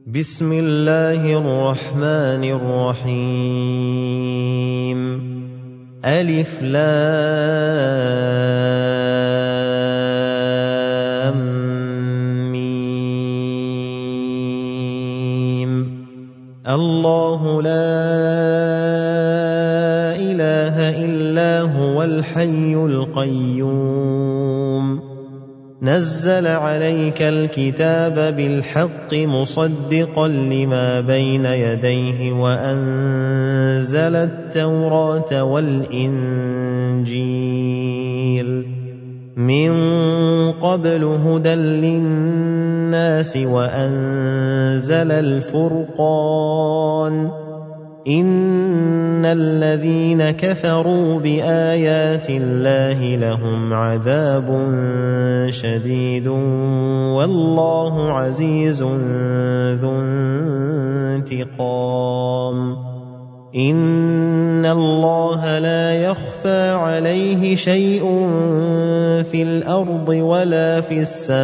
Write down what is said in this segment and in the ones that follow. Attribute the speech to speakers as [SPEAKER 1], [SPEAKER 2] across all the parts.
[SPEAKER 1] بسم الله الرحمن الرحيم ألف لام ميم الله لا إله إلا هو الحي القيوم نزل عليك الكتاب بالحق مصدقا لما بين يديه وأنزل التوراة والإنجيل من قبل هدى للناس وأنزل الفرقان إن الذين كفروا بآيات الله لهم عذاب شديد والله عزيز ذو انتقام إن الله لا يخفى عليه شيء في الأرض ولا في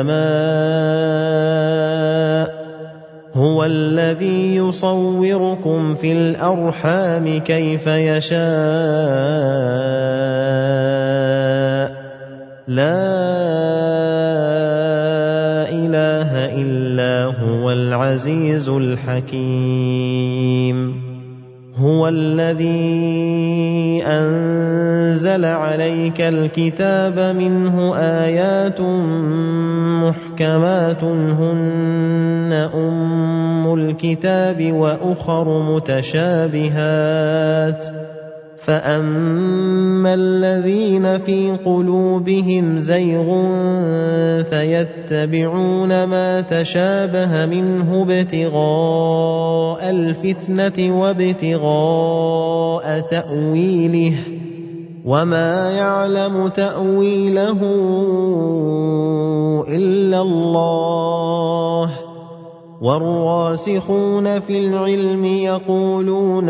[SPEAKER 1] السماء هو الذي يصوركم في الأرحام كيف يشاء لا إله إلا هو العزيز الحكيم هو الذي أنزل عليك الكتاب منه آيات محكمات هن أم الكتاب وأخر متشابهات فأما الذين في قلوبهم زيغ فيتبعون ما تشابه منه ابتغاء الفتنة وابتغاء تأويله وما يعلم تأويله إلا الله والراسخون في العلم يقولون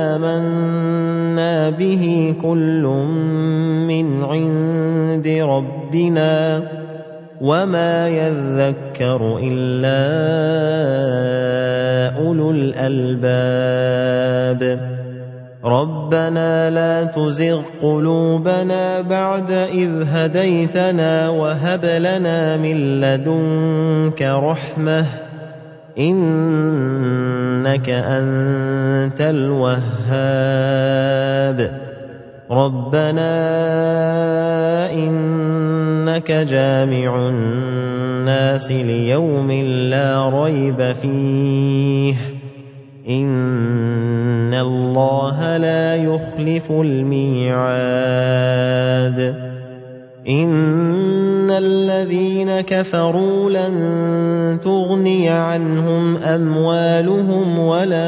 [SPEAKER 1] آمنا به كل من عند ربنا وما يذكر إلا أولو الألباب ربنا لا تزغ قلوبنا بعد إذ هديتنا وهب لنا من لدنك رحمة إنك أنت الوهاب ربنا إنك جامع الناس ليوم لا ريب فيه إن الله لا يخلف الميعاد إن الذين كفروا لن تغني عنهم أموالهم ولا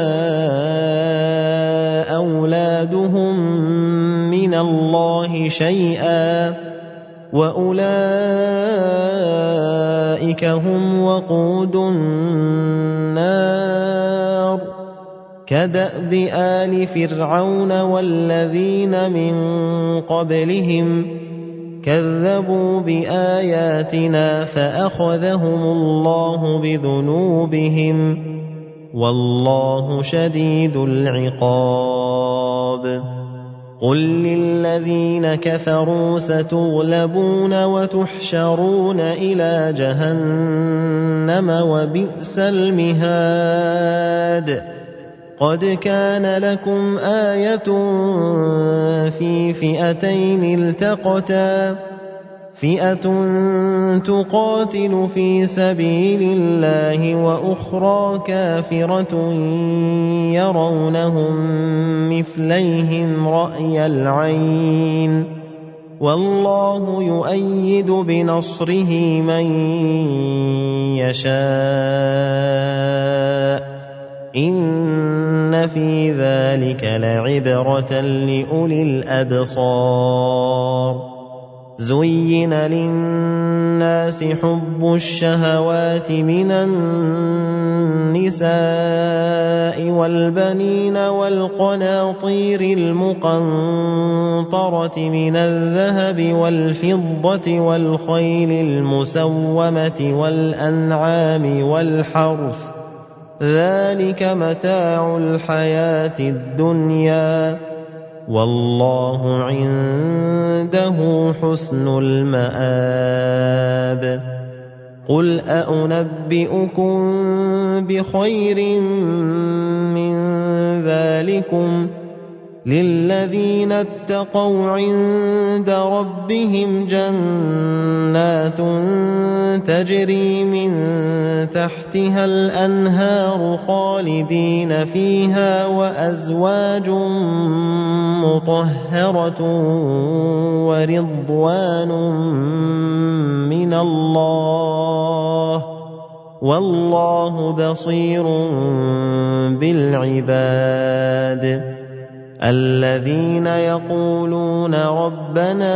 [SPEAKER 1] أولادهم من الله شيئا وأولئك هم وقود النار كدأب آل فرعون والذين من قبلهم كذبوا بآياتنا فأخذهم الله بذنوبهم والله شديد العقاب قل للذين كفروا ستغلبون وتحشرون إلى جهنم وبئس المهاد قد كان لكم آية في فئتين التقتا فئة تقاتل في سبيل الله وأخرى كافرة يرونهم مثليهم رأي العين والله يؤيد بنصره من يشاء إن في ذلك لعبرة لأولي الأبصار زين للناس حب الشهوات من النساء والبنين والقناطير المقنطرة من الذهب والفضة والخيل المسومة والأنعام والحرث ذلك متاع الحياة الدنيا والله عنده حسن المآب قل أنبئكم بخير من ذلكم للذين اتقوا عند ربهم جنات تجري من تحتها الأنهار خالدين فيها وأزواج مطهرة ورضوان من الله والله بصير بالعباد الذين يقولون ربنا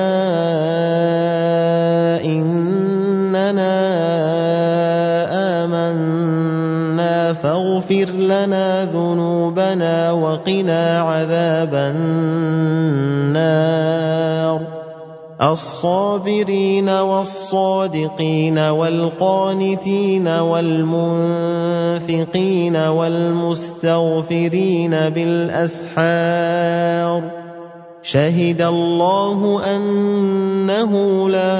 [SPEAKER 1] إننا آمنا فاغفر لنا ذنوبنا وقنا عذاب النار الصابرين والصادقين والقانتين والمنفقين والمستغفرين بالأسحار شهد الله أنه لا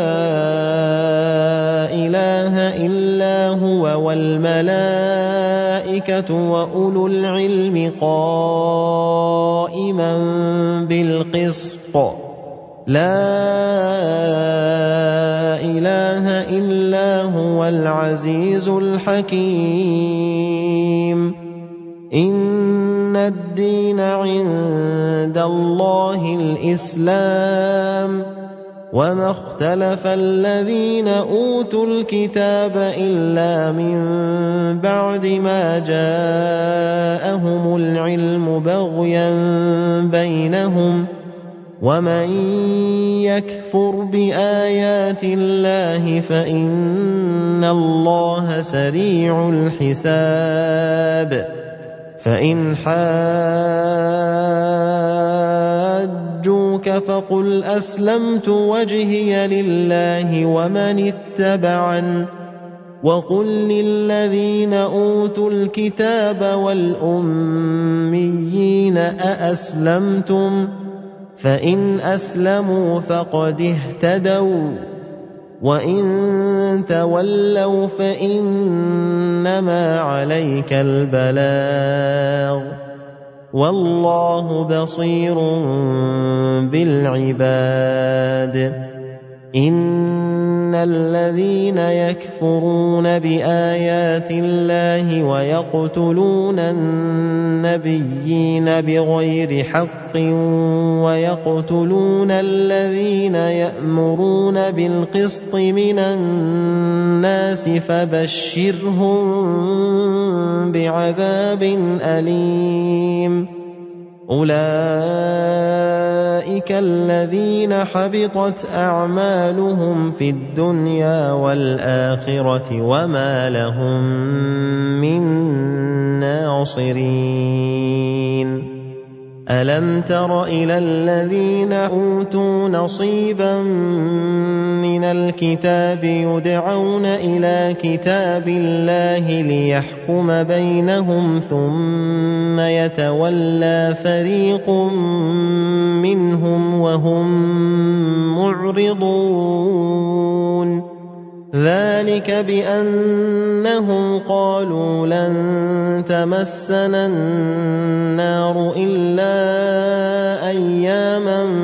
[SPEAKER 1] إله إلا هو والملائكة وأولو العلم قائما بالقسط لا إله إلا هو العزيز الحكيم إن الدين عند الله الإسلام وما اختلف الذين أوتوا الكتاب إلا من بعد ما جاءهم العلم بغيا بينهم ومن يكفر بآيات الله فإن الله سريع الحساب فإن حاجوك فقل أسلمت وجهي لله ومن اتبعن وقل للذين أوتوا الكتاب والأميين أأسلمتم فإن أسلموا فقد اهتدوا وإن تولوا فإنما عليك البلاغ والله بصير بالعباد إن الذين يكفرون بآيات الله ويقتلون النبيين بغير حق ويقتلون الذين يأمرون بالقسط من الناس فبشرهم بعذاب أليم أولئك الذين حبطت أعمالهم في الدنيا والآخرة وما لهم من ناصرين ألم تر إلى الذين أوتوا نصيبا من الكتاب يدعون إلى كتاب الله ليحكم بينهم ثم يتولى فريق منهم وهم معرضون ذلك بأنهم قالوا لن تمسنا النار إلا أياما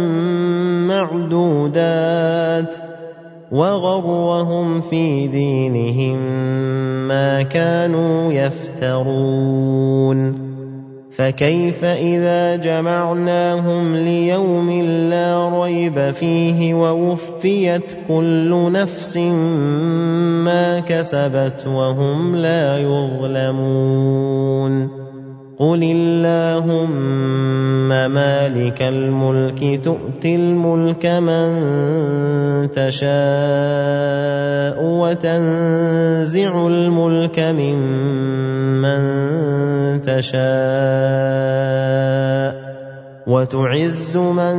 [SPEAKER 1] معدودات وغرهم في دينهم ما كانوا يفترون فكيف إذا جمعناهم ليوم لا ريب فيه ووفيت كل نفس ما كسبت وهم لا يظلمون قل اللهم مالك الملك تؤتي الملك من تشاء وتنزع الملك ممن تشاء وتعز من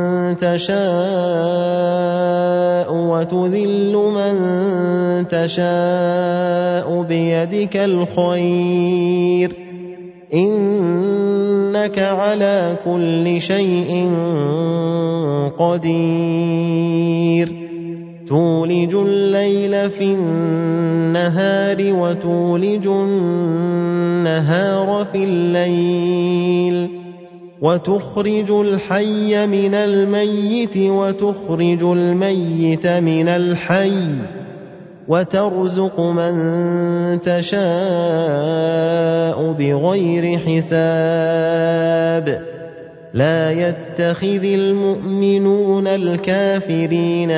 [SPEAKER 1] تشاء وتذل من تشاء بيدك الخير إنك على كل شيء قدير تولج الليل في النهار وتولج النهار في الليل وتخرج الحي من الميت وتخرج الميت من الحي وترزق من تشاء بغير حساب لا يتخذ المؤمنون الكافرين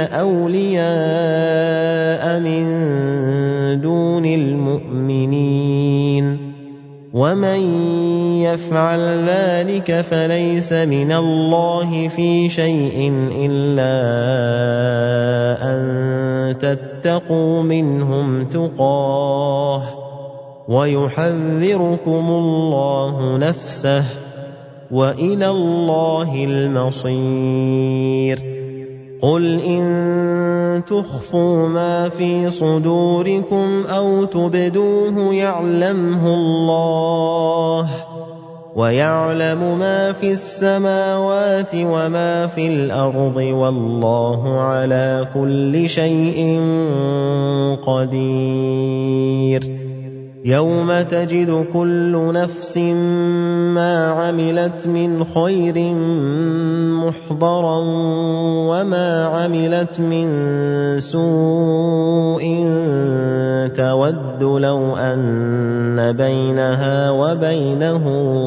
[SPEAKER 1] أولياء من دون المؤمنين ومن يفعل ذلك فليس من الله في شيء إلا أن تتقوا منهم تقاه ويحذركم الله نفسه وإلى الله المصير قل إن تخفوا ما في صدوركم أو تبدوه يعلمه الله ويعلم ما في السماوات وما في الأرض والله على كل شيء قدير يوم تجد كل نفس ما عملت من خير محضرا وما عملت من سوء تود لو أن بينها وبينه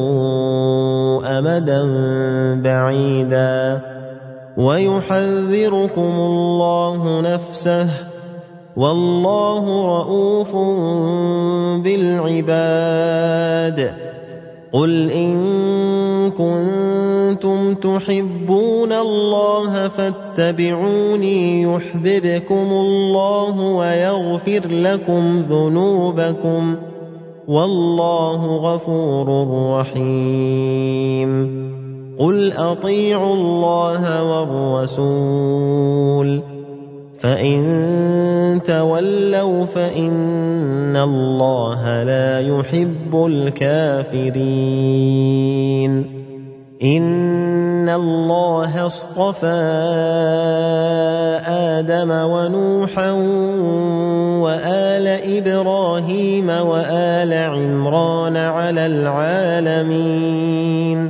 [SPEAKER 1] أمدا بعيدا ويحذركم الله نفسه والله رءوف بالعباد قل إن كنتم تحبون الله فاتبعوني يحببكم الله ويغفر لكم ذنوبكم والله غفور رحيم قل أطيعوا الله والرسول فإن تولوا فإن الله لا يحب الكافرين إن الله اصطفى آدم ونوحا وآل إبراهيم وآل عمران على العالمين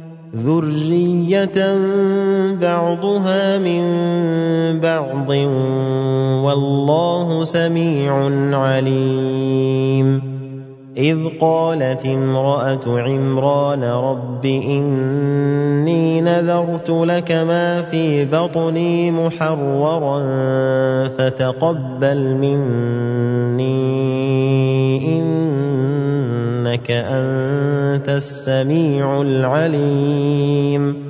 [SPEAKER 1] ذرية بعضها من بعض والله سميع عليم إذ قالت امرأة عمران رب إني نذرت لك ما في بطني محررا فتقبل مني إنك أنت السميع العليم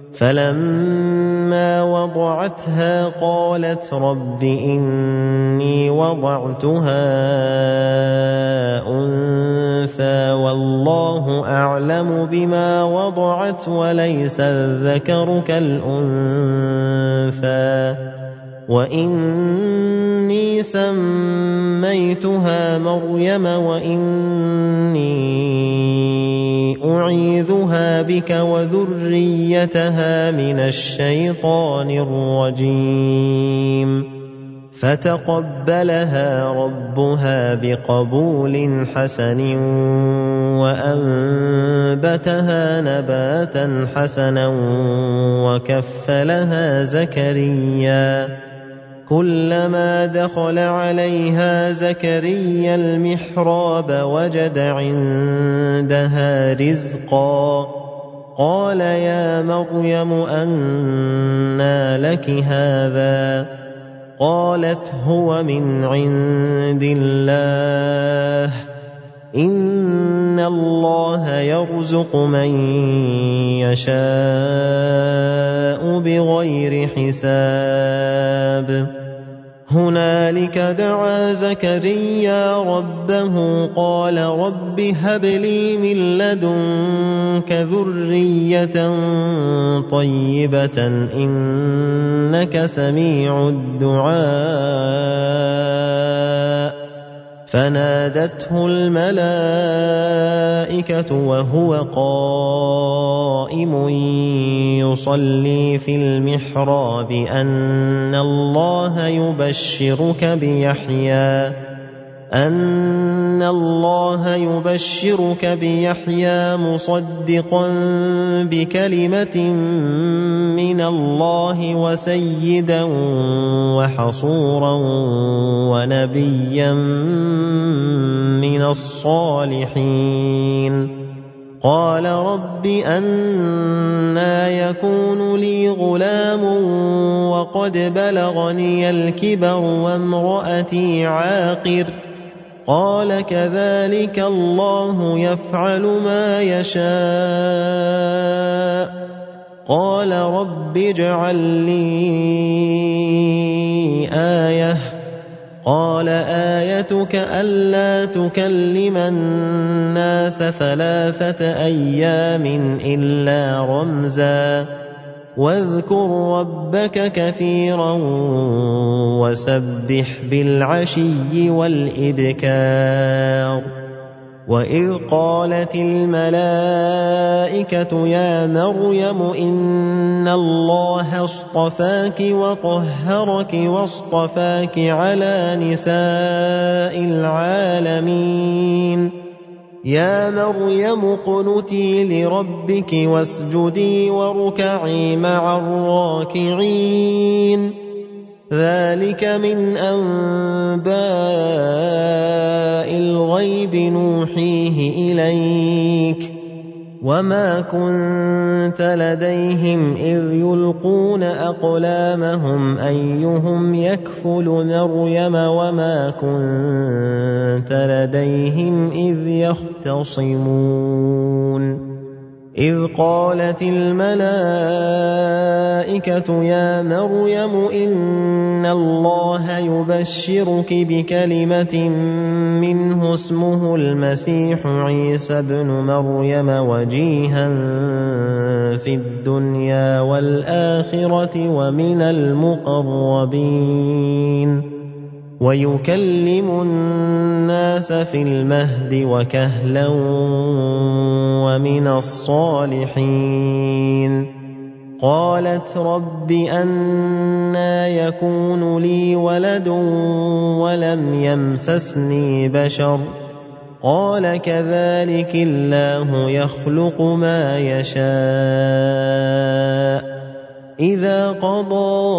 [SPEAKER 1] فلما وضعتها قالت رب إني وضعتها أنثى والله أعلم بما وضعت وليس الذكر كالأنثى وإني سميتها مريم وإني أعيذها بك وذريتها من الشيطان الرجيم فتقبلها ربها بقبول حسن وأنبتها نباتا حسنا وكفلها زكريا كلما دخل عليها زكريا المحراب وجد عندها رزقا قال يا مريم أنى لك هذا قالت هو من عند الله إن الله يرزق من يشاء بغير حساب هنالك دعا زكريا ربه قال رب هب لي من لدنك ذرية طيبة إنك سميع الدعاء فنادته الملائكة وهو قائم يصلي في المحراب أن الله يبشرك بيحيى مصدقا بكلمة من الله وسيدا وحصورا ونبيا من الصالحين قال رب أنى يكون لي غلام وقد بلغني الكبر وامرأتي عاقر قال كذلك الله يفعل ما يشاء قال رب اجعل لي آية قال آيتك ألا تكلم الناس 3 أيام إلا رمزا واذكر ربك كثيرا وسبح بالعشي والإبكار وإذ قالت الملائكة يا مريم إن الله اصطفاك وطهرك واصطفاك على نساء العالمين يا مريم اقنتي لربك واسجدي واركعي مع الراكعين ذلك من أنباء الغيب نوحيه إليك وما كنت لديهم إذ يلقون أقلامهم أيهم يكفل مريم وما كنت لديهم إذ يختصمون إذ قالت الملائكة يا مريم إن الله يبشرك بكلمة منه اسمه المسيح عيسى ابن مريم وجيها في الدنيا والآخرة ومن المقربين ويكلم الناس في المهد وكهلا ومن الصالحين قالت رب أنى يكون لي ولد ولم يمسسني بشر قال كذلك الله يخلق ما يشاء إذا قضى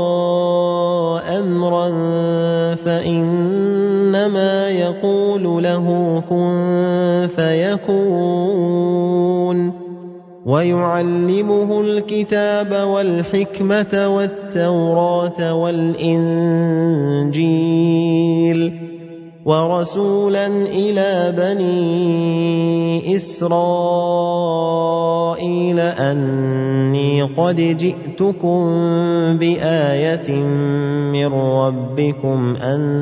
[SPEAKER 1] أمرا فإنما يقول له كن فيكون ويعلمه الكتاب والحكمة والتوراة والإنجيل ورسولا إلى بني إسرائيل أني قد جئتكم بآية من ربكم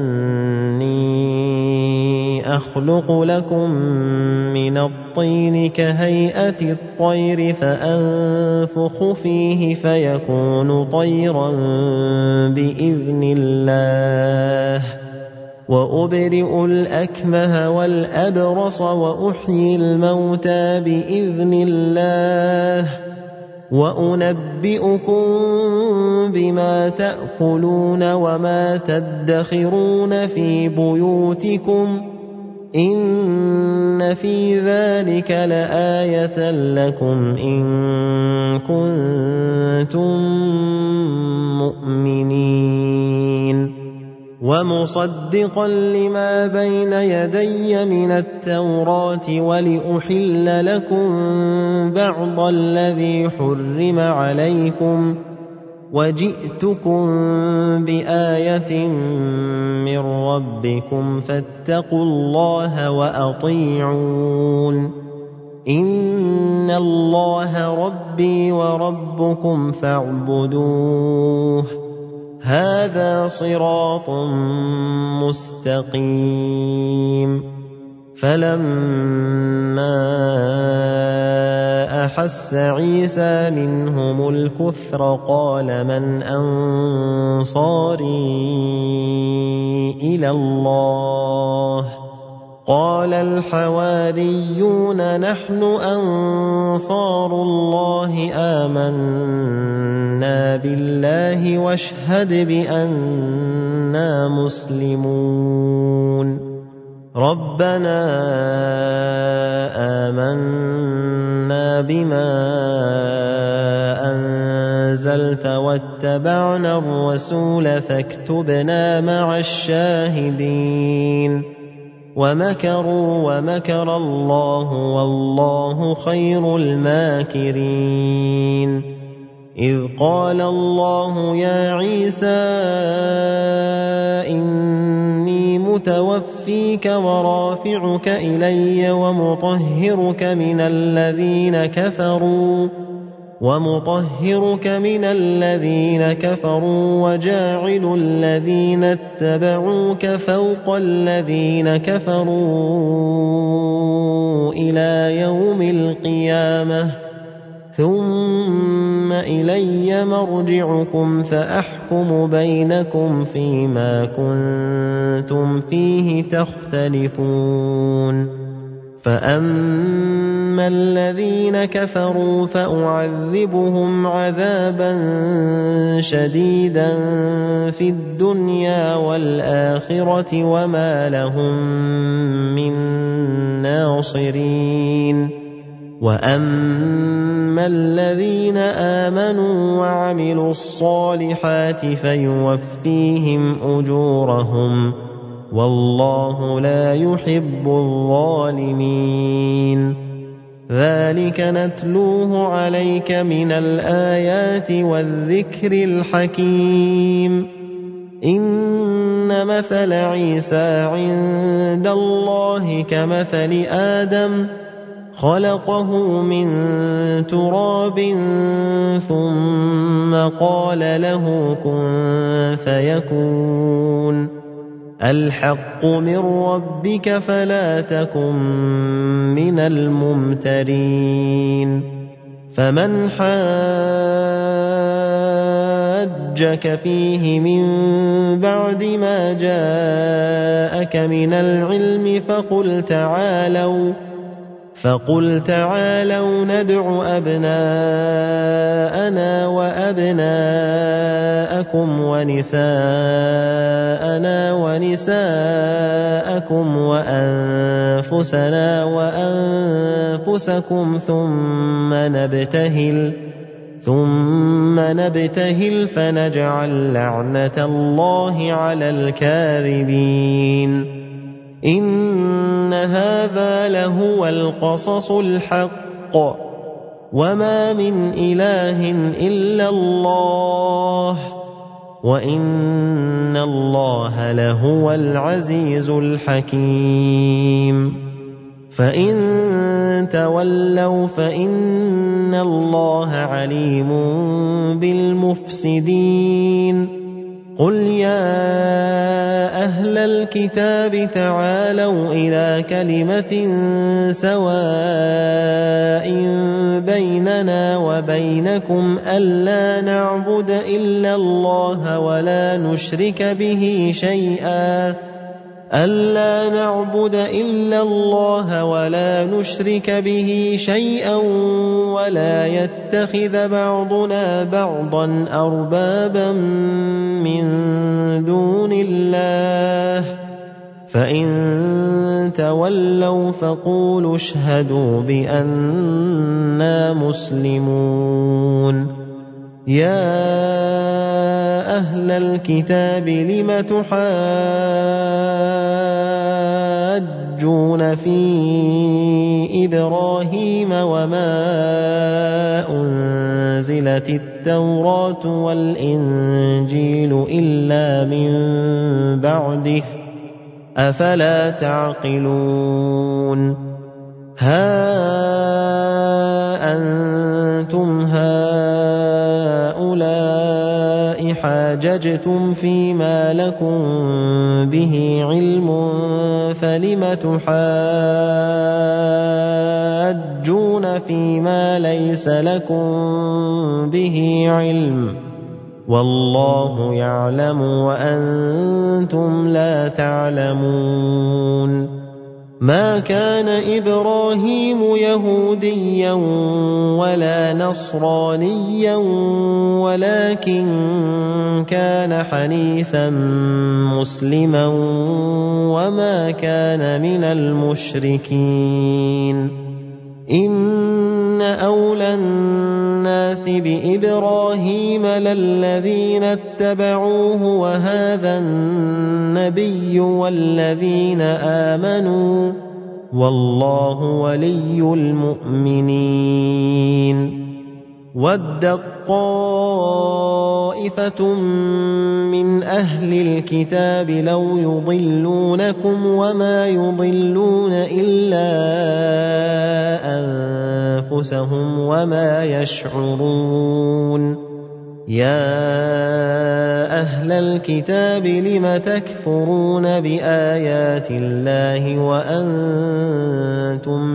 [SPEAKER 1] أني أخلق لكم من الطين كهيئة الطير فأنفخ فيه فيكون طيرا بإذن الله وأبرئ الأكمه والأبرص وأحيي الموتى بإذن الله وأنبئكم بما تأكلون وما تدخرون في بيوتكم إن في ذلك لآية لكم إن كنتم مؤمنين ومصدقا لما بين يدي من التوراة ولأحل لكم بعض الذي حرم عليكم وجئتكم بآية من ربكم فاتقوا الله وأطيعون إن الله ربي وربكم فاعبدوه هذا صراط مستقيم فلما أحس عيسى منهم الكفر قال من أنصاري إلى الله قال الحواريون نحن أنصار الله آمنا بالله واشهد بأننا مسلمون ربنا آمنا بما أنزلت واتبعنا الرسول فاكتبنا مع الشاهدين ومكروا ومكر الله والله خير الماكرين إذ قال الله يا عيسى إني متوفيك ورافعك إلي ومطهرك من الذين كفروا وجاعل الذين اتبعوك فوق الذين كفروا إلى يوم القيامة ثم إلي مرجعكم فأحكم بينكم فيما كنتم فيه تختلفون فأما الذين كفروا فأعذبهم عذابا شديدا في الدنيا والآخرة وما لهم من ناصرين وأما الذين آمنوا وعملوا الصالحات فيوفيهم أجورهم والله لا يحب الظالمين ذلك نتلوه عليك من الآيات والذكر الحكيم إن مثل عيسى عند الله كمثل آدم خلقه من تراب ثم قال له كن فيكون الحق من ربك فلا تكن من الممترين فمن حاجك فيه من بعد ما جاءك من العلم فقل تعالوا ندع أبناءنا وأبناءكم ونساءنا ونساءكم وأنفسنا وأنفسكم ثم نبتهل فنجعل لعنة الله على الكاذبين إن هذا لهو القصص الحق وما من إله إلا الله وإن الله لهو العزيز الحكيم فإن تولوا فإن الله عليم بالمفسدين قل يا أهل الكتاب تعالوا إلى كلمة سواء بيننا وبينكم ألا نعبد إلا الله ولا نشرك به شيئا ولا يتخذ بعضنا بعضا أربابا من دون الله فإن تولوا فقولوا اشهدوا بأننا مسلمون يا أهل الكتاب لم تحاجون في إبراهيم وما أنزلت التوراة والإنجيل إلا من بعده أفلا تعقلون ها أنتم هؤلاء حاججتم فيما لكم به علم فلم تحاجون فيما ليس لكم به علم والله يعلم وأنتم لا تعلمون ما كان إبراهيم يهوديا ولا نصرانيا ولكن كان حنيفا مسلما وما كان من المشركين إن أولى الناس بإبراهيم للذين اتبعوه وهذا النبي والذين آمنوا والله ولي المؤمنين ودت طائفة من أهل الكتاب لو يضلونكم وما يضلون إلا أنفسهم وما يشعرون يا أهل الكتاب لم تكفرون بآيات الله وأنتم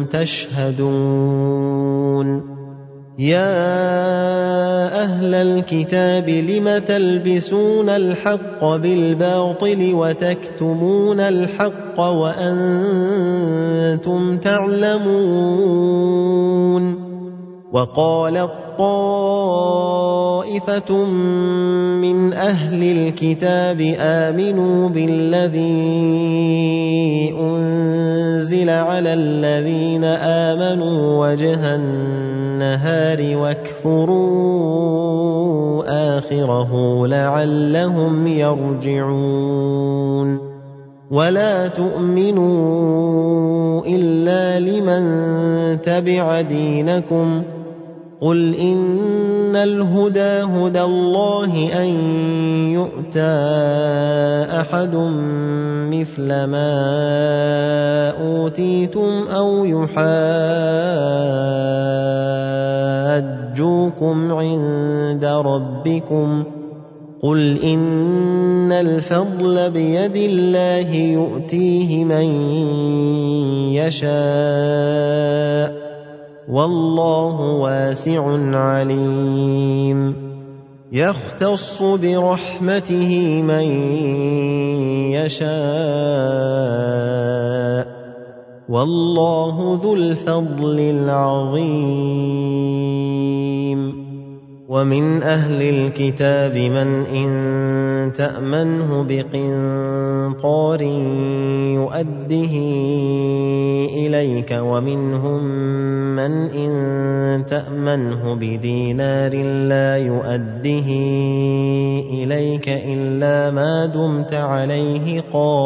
[SPEAKER 1] تشهدون يا أهل الكتاب لم تلبسون الحق بالباطل وتكتمون الحق وأنتم تعلمون وقالت طائفة من أهل الكتاب آمنوا بالذي أنزل على الذين آمنوا وجه النهار واكفروا آخره لعلهم يرجعون ولا تؤمنوا إلا لمن تبع دينكم قل إن الهدى هدى الله أن يؤتى أحد مثل ما أوتيتم أو يحاجوكم عند ربكم قل إن الفضل بيد الله يؤتيه من يشاء والله واسع عليم يختص برحمته من يشاء والله ذو الفضل العظيم ومن أهل الكتاب من إن تأمنه بقنطار يؤده إليك ومنهم من إن تأمنه بدينار لا يؤده إليك إلا ما دمت عليه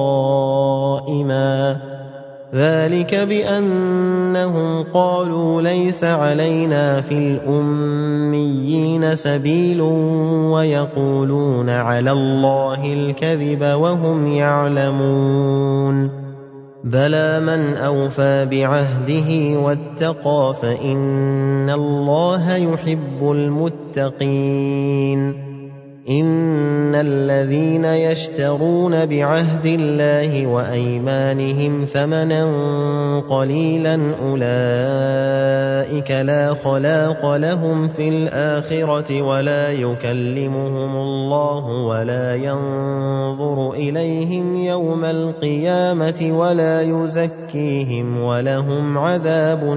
[SPEAKER 1] قائما ذلك بأنهم قالوا ليس علينا في الأميين سبيل ويقولون على الله الكذب وهم يعلمون بلى من أوفى بعهده واتقى فإن الله يحب المتقين إن الذين يشترون بعهد الله وأيمانهم ثمنا قليلا أولئك لا خلاق لهم في الآخرة ولا يكلمهم الله ولا ينظر إليهم يوم القيامة ولا يزكيهم ولهم عذاب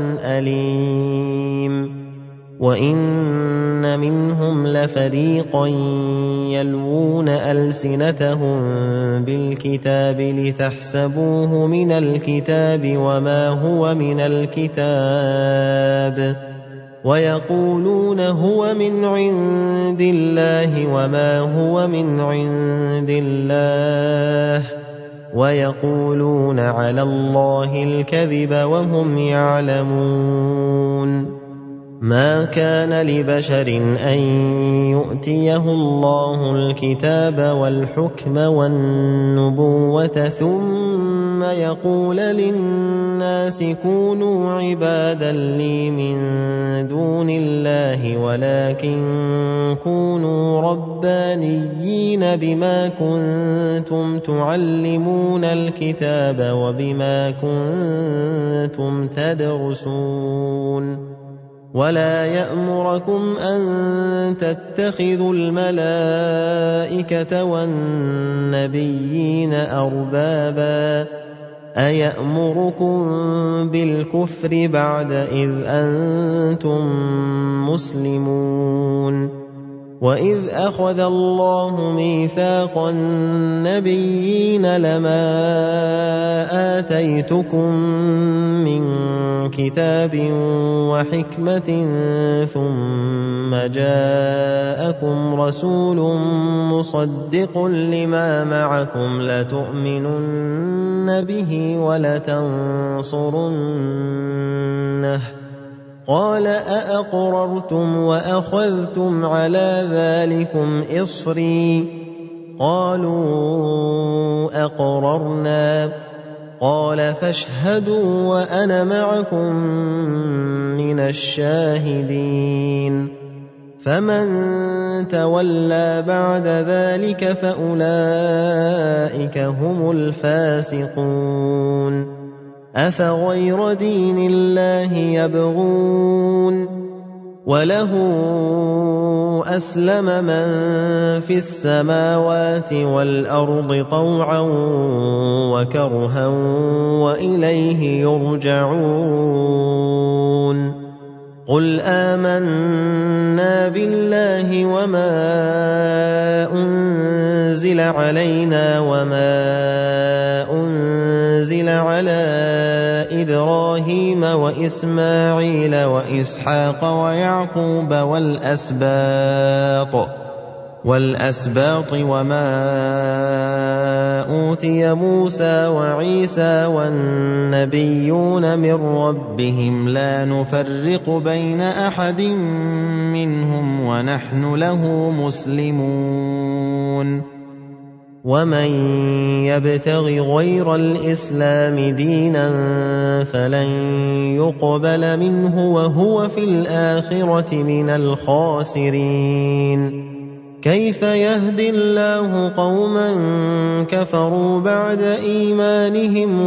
[SPEAKER 1] أليم وإن منهم لفريقا يلوون ألسنتهم بالكتاب لتحسبوه من الكتاب وما هو من الكتاب ويقولون هو من عند الله وما هو من عند الله ويقولون على الله الكذب وهم يعلمون ما كان لبشر أن يؤتيه الله الكتاب والحكم والنبوة ثم ثم يقول للناس كونوا عبادا لي من دون الله ولكن كونوا ربانيين بما كنتم تعلمون الكتاب وبما كنتم تدرسون ولا يأمركم أن تتخذوا الملائكة والنبيين أربابا أيأمركم بالكفر بعد إذ أنتم مسلمون وإذ أخذ الله ميثاق النبيين لما آتيتكم من كتاب وحكمة ثم جاءكم رسول مصدق لما معكم لتؤمنن به ولتنصرنه قال أأقررتم وأخذتم على ذلكم إصري قالوا أقررنا قال فاشهدوا وأنا معكم من الشاهدين فمن تولى بعد ذلك فأولئك هم الفاسقون أفغير دين الله يبغون وله أسلم من في السماوات والأرض طوعا وكرها وإليه يرجعون قل آمنا بالله وما أنزل علينا وما أنزل على إبراهيم وإسماعيل وإسحاق ويعقوب والأسباط وما أوتي موسى وعيسى والنبيون من ربهم لا نفرق بين أحد منهم ونحن له مسلمون ومن يبتغ غير الإسلام دينا فلن يقبل منه وهو في الآخرة من الخاسرين كيف يهدي الله قوما كفروا بعد إيمانهم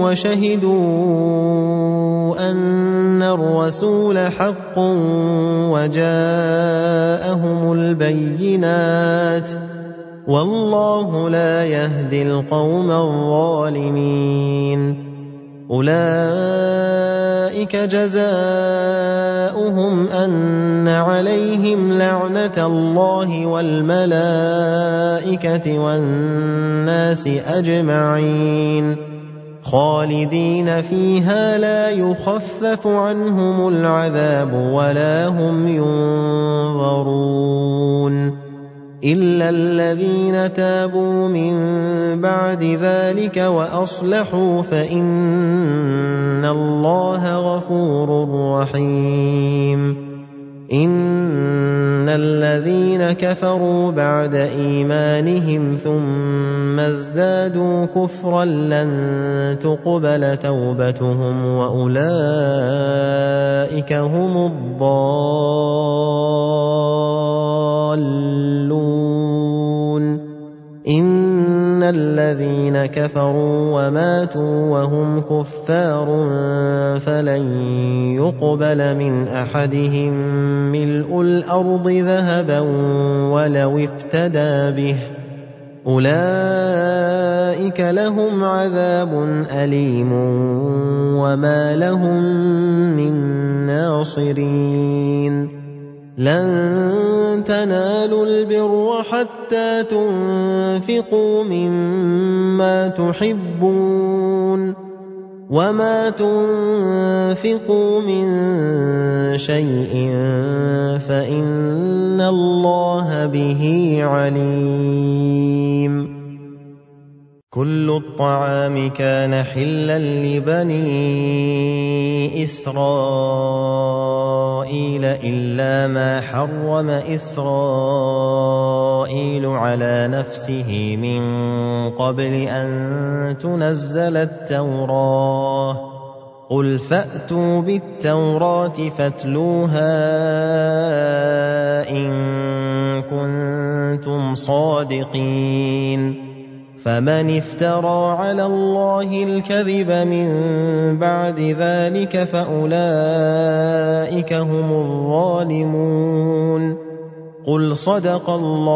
[SPEAKER 1] وشهدوا أن الرسول حق وجاءهم البينات والله لا يهدي القوم الظالمين أولئك جزاؤهم أن عليهم لعنة الله والملائكة والناس أجمعين خالدين فيها لا يخفف عنهم العذاب ولا هم ينظرون إلا الذين تابوا من بعد ذلك وأصلحوا فإن الله غفور رحيم إن الذين كفروا بعد إيمانهم ثم ازدادوا كفرا لن تقبل توبتهم وأولئك هم الضالون إن الذين كفروا وماتوا وهم كفار فلن يقبل من أحدهم ملء الأرض ذهبا ولو افتدى به أولئك لهم عذاب أليم وما لهم من ناصرين لن تنالوا البر حتى تنفقوا مما تحبون وما تنفقوا من شيء فإن الله به عليم كل الطعام كان حلا لبني إسرائيل إلا ما حرم إسرائيل على نفسه من قبل أن تنزل التوراة قل فأتوا بالتوراة فاتلوها إن كنتم صادقين فمن افترى على الله الكذب من بعد ذلك فأولئك هم الظالمون قل صدق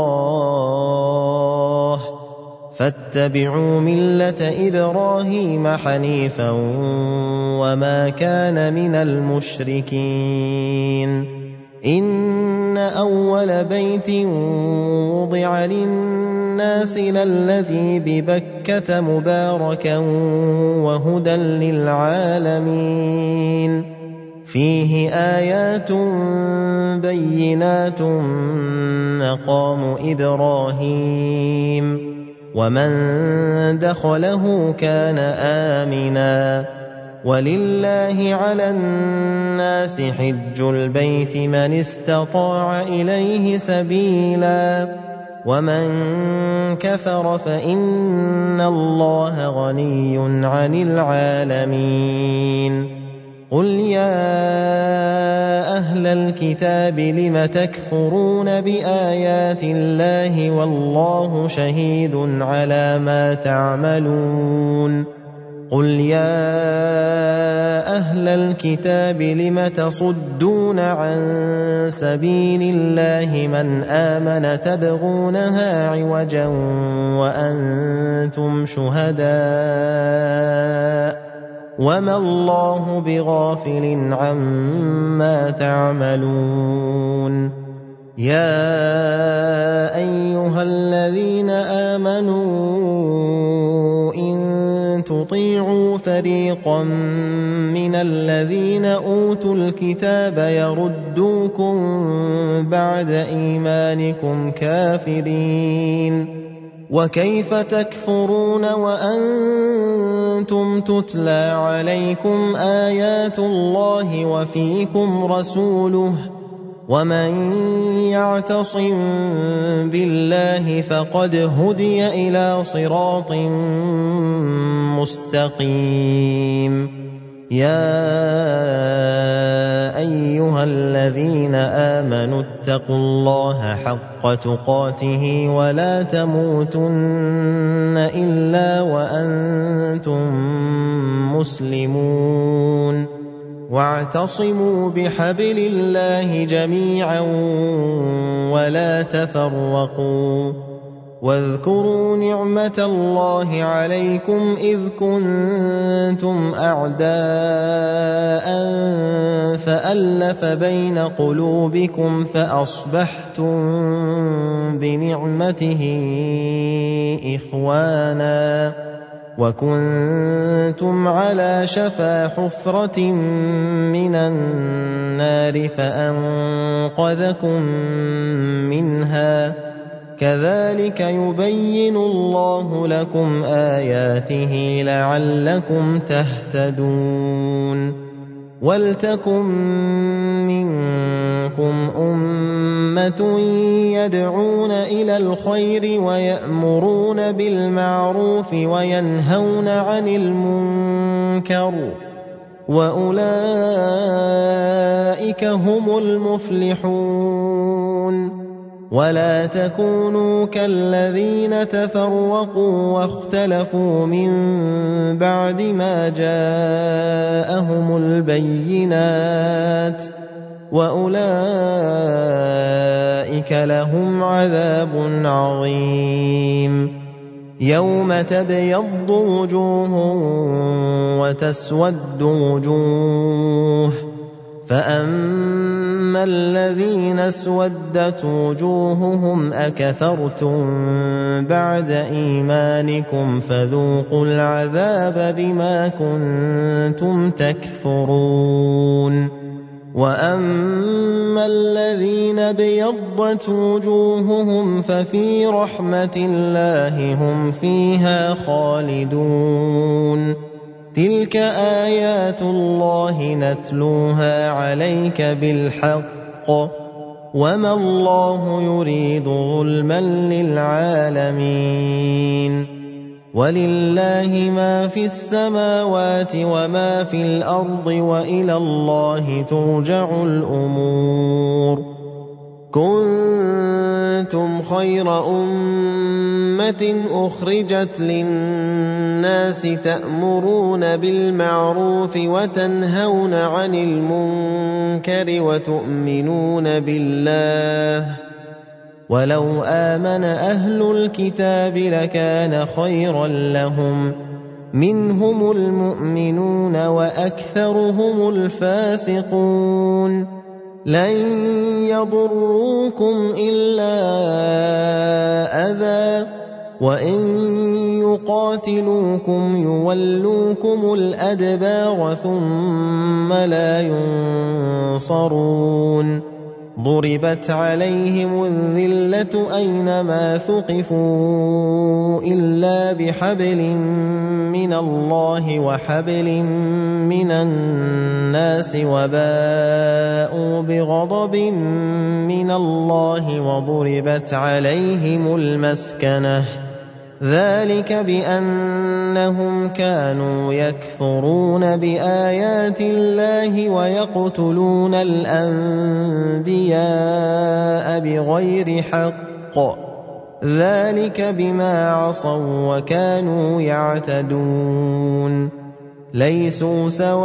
[SPEAKER 1] الله فاتبعوا ملة إبراهيم حنيفا وما كان من المشركين إن أول بيت وضع للناس للذي ببكة مباركا وهدى للعالمين فيه آيات بينات مقام إبراهيم ومن دخله كان آمنا ولله على الناس حج البيت من استطاع إليه سبيلا ومن كفر فإن الله غني عن العالمين قل يا أهل الكتاب لم تكفرون بآيات الله والله شهيد على ما تعملون قل يا أهل الكتاب لم تصدون عن سبيل الله من آمن تبغونها عوجا وأنتم شهداء وما الله بغافل عما تعملون يا أيها الذين آمنوا إن تطيعوا فريقا من الذين أوتوا الكتاب يردوكم بعد إيمانكم كافرين وكيف تكفرون وأنتم تتلى عليكم آيات الله وفيكم رسوله ومن يعتصم بالله فقد هدي إلى صراط مستقيم يا أيها الذين آمنوا اتقوا الله حق تقاته ولا تموتن إلا وأنتم مسلمون واعتصموا بحبل الله جميعا ولا تفرقوا واذكروا نعمة الله عليكم إذ كنتم أعداء فألف بين قلوبكم فأصبحتم بنعمته إخوانا وكنتم على شفا حفرة من النار فأنقذكم منها كذلك يبين الله لكم آياته لعلكم تهتدون ولتكن منكم أمة يدعون إلى الخير ويأمرون بالمعروف وينهون عن المنكر وأولئك هم المفلحون ولا تكونوا كالذين تفرقوا واختلفوا من بعد ما جاءهم البينات وأولئك لهم عذاب عظيم يوم تبيض وجوه وتسود وجوه فأما الذين اسودت وجوههم أكفرتم بعد إيمانكم فذوقوا العذاب بما كنتم تكفرون وَأَمَّا الَّذِينَ ابْيَضَّتْ وُجُوهُهُمْ فَفِي رَحْمَةِ اللَّهِ هُمْ فِيهَا خَالِدُونَ تِلْكَ آيَاتُ اللَّهِ نَتْلُوهَا عَلَيْكَ بِالْحَقِّ وَمَا اللَّهُ يُرِيدُ ظُلْمًا لِلْعَالَمِينَ وَلِلَّهِ مَا فِي السَّمَاوَاتِ وَمَا فِي الْأَرْضِ وَإِلَى اللَّهِ تُرْجَعُ الْأُمُورُ كُنتُمْ خَيْرَ أُمَّةٍ أُخْرِجَتْ لِلنَّاسِ تَأْمُرُونَ بِالْمَعْرُوفِ وَتَنْهَوْنَ عَنِ الْمُنكَرِ وَتُؤْمِنُونَ بِاللَّهِ وَلَوْ آمَنَ أَهْلُ الْكِتَابِ لَكَانَ خَيْرًا لَّهُم مِّنْهُمُ الْمُؤْمِنُونَ وَأَكْثَرُهُمُ الْفَاسِقُونَ لَن يَضُرُّوكُمْ إِلَّا أَذًى وَإِن يُقَاتِلُوكُمْ يُوَلُّوكُمُ الْأَدْبَارَ ثُمَّ لَا يُنصَرُونَ ضُرِبَتْ عَلَيْهِمُ الذِّلَّةُ أَيْنَمَا ثُقِفُوا إِلَّا بِحَبْلٍ مِّنَ اللَّهِ وَحَبْلٍ مِّنَ النَّاسِ وَبَاءُوا بِغَضَبٍ مِّنَ اللَّهِ وَضُرِبَتْ عَلَيْهِمُ الْمَسْكَنَةُ ذَلِكَ بِأَنَّهُمْ كَانُوا يَكْفُرُونَ بِآيَاتِ اللَّهِ وَيَقْتُلُونَ الْأَنبِيَاءَ بِغَيْرِ حَقٍّ ذَلِكَ بِمَا عَصَوا وَكَانُوا يَعْتَدُونَ لَيْسُوا